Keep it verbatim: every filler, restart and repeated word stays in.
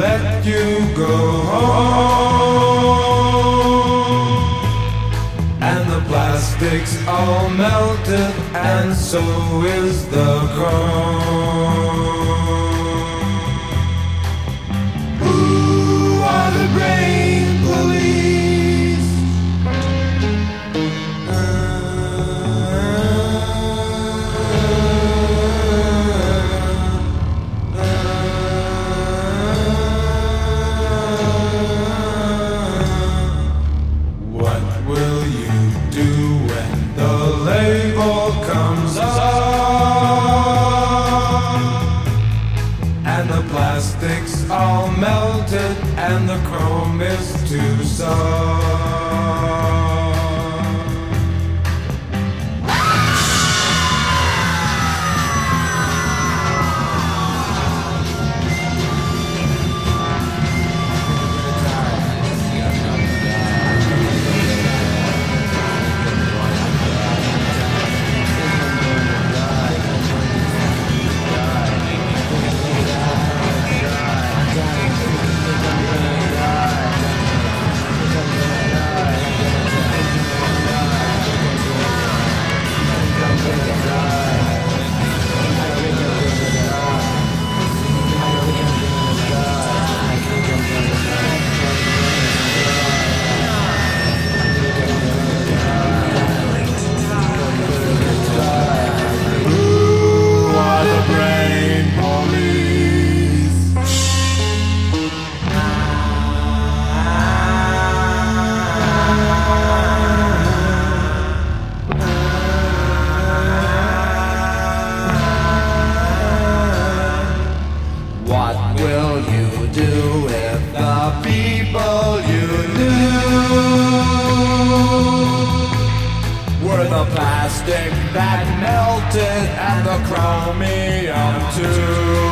let you go home. And the plastic's all melted, and so is the chrome. Who are the brain police? What will you do when the label comes off and the plastic's all melted and the chrome is too soft? What will you do if the people you knew were the plastic that melted and the chromium too?